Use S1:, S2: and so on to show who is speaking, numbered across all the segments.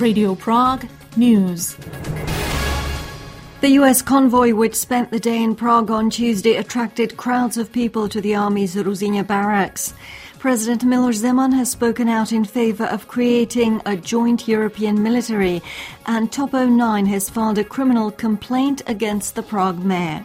S1: Radio Prague News.
S2: The US convoy, which spent the day in Prague on Tuesday, attracted crowds of people to the army's Ruzyně barracks. President Miloš Zeman has spoken out in favour of creating a joint European military, and Top 09 has filed a criminal complaint against the Prague mayor.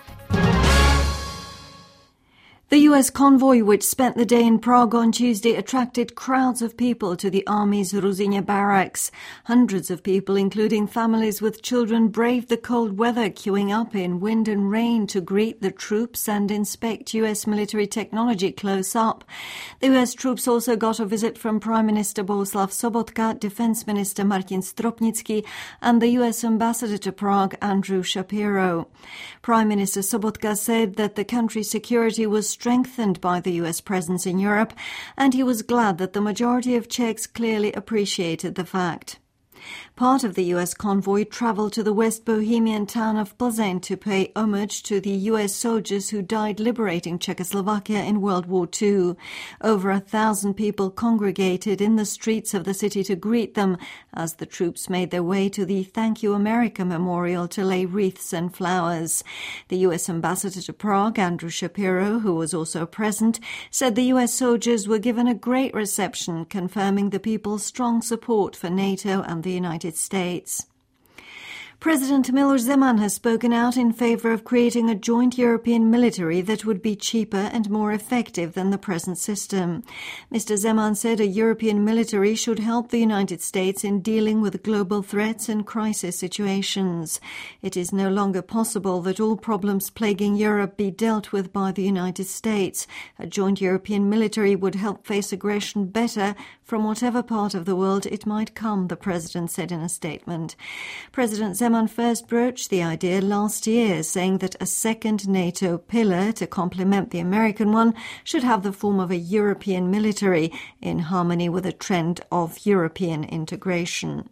S2: The US convoy, which spent the day in Prague on Tuesday, attracted crowds of people to the army's Ruzyně barracks. Hundreds of people, including families with children, braved the cold weather, queuing up in wind and rain to greet the troops and inspect US military technology close up. The US troops also got a visit from Prime Minister Bohuslav Sobotka, Defense Minister Martin Stropnický, and the US Ambassador to Prague, Andrew Shapiro. Prime Minister Sobotka said that the country's security was strengthened by the US presence in Europe, and he was glad that the majority of Czechs clearly appreciated the fact. Part of the US convoy travelled to the West Bohemian town of Plzeň to pay homage to the US soldiers who died liberating Czechoslovakia in World War II. Over 1,000 people congregated in the streets of the city to greet them as the troops made their way to the Thank You America Memorial to lay wreaths and flowers. The US Ambassador to Prague, Andrew Shapiro, who was also present, said the US soldiers were given a great reception, confirming the people's strong support for NATO and the United States. President Miloš Zeman has spoken out in favour of creating a joint European military that would be cheaper and more effective than the present system. Mr. Zeman said a European military should help the United States in dealing with global threats and crisis situations. It is no longer possible that all problems plaguing Europe be dealt with by the United States. A joint European military would help face aggression better from whatever part of the world it might come, the President said in a statement. President Zeman first broached the idea last year, saying that a second NATO pillar to complement the American one should have the form of a European military, in harmony with a trend of European integration.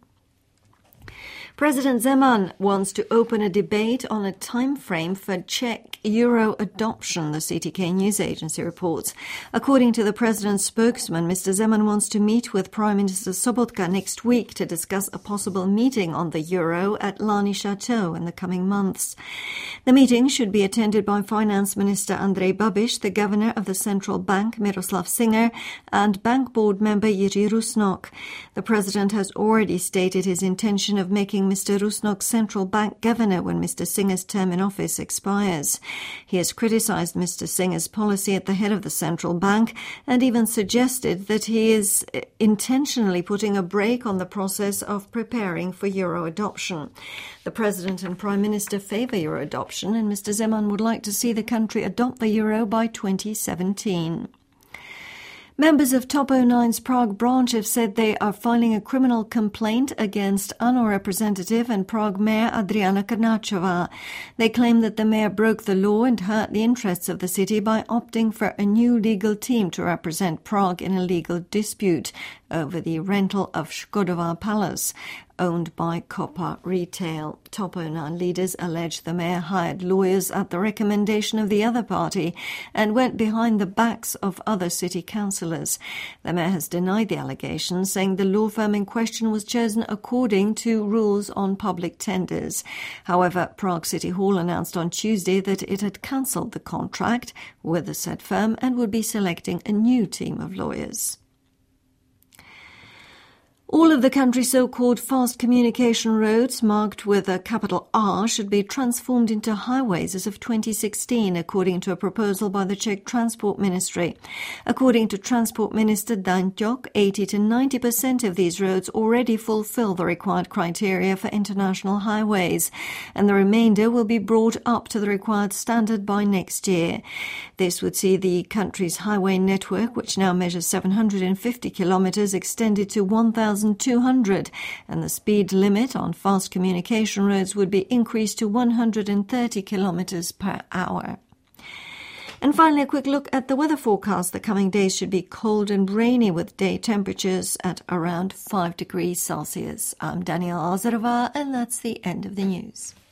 S2: President Zeman wants to open a debate on a time frame for Czech euro adoption, the CTK news agency reports. According to the president's spokesman, Mr. Zeman wants to meet with Prime Minister Sobotka next week to discuss a possible meeting on the euro at Lani Chateau in the coming months. The meeting should be attended by Finance Minister Andrej Babiš, the Governor of the Central Bank, Miroslav Singer, and Bank Board member Jiří Rusnok. The president has already stated his intention of making Mr. Rusnok central bank governor when Mr. Singer's term in office expires. He has criticised Mr. Singer's policy at the head of the central bank and even suggested that he is intentionally putting a brake on the process of preparing for euro adoption. The president and prime minister favour euro adoption, and Mr. Zeman would like to see the country adopt the euro by 2017. Members of Top 09's Prague branch have said they are filing a criminal complaint against ANO representative and Prague mayor Adriana Krnáčová. They claim that the mayor broke the law and hurt the interests of the city by opting for a new legal team to represent Prague in a legal dispute over the rental of Škodová Palace, owned by Kopa Retail. Top 09 leaders allege the mayor hired lawyers at the recommendation of the other party and went behind the backs of other city councillors. The mayor has denied the allegations, saying the law firm in question was chosen according to rules on public tenders. However, Prague City Hall announced on Tuesday that it had cancelled the contract with the said firm and would be selecting a new team of lawyers. All of the country's so-called fast communication roads marked with a capital R should be transformed into highways as of 2016, according to a proposal by the Czech Transport Ministry. According to Transport Minister Dan Ťok, 80 to 90% of these roads already fulfill the required criteria for international highways, and the remainder will be brought up to the required standard by next year. This would see the country's highway network, which now measures 750 kilometres, extended to 1,200, and the speed limit on fast communication roads would be increased to 130 kilometres per hour. And finally, a quick look at the weather forecast. The coming days should be cold and rainy with day temperatures at around 5 degrees Celsius. I'm Daniela Lazarova, and that's the end of the news.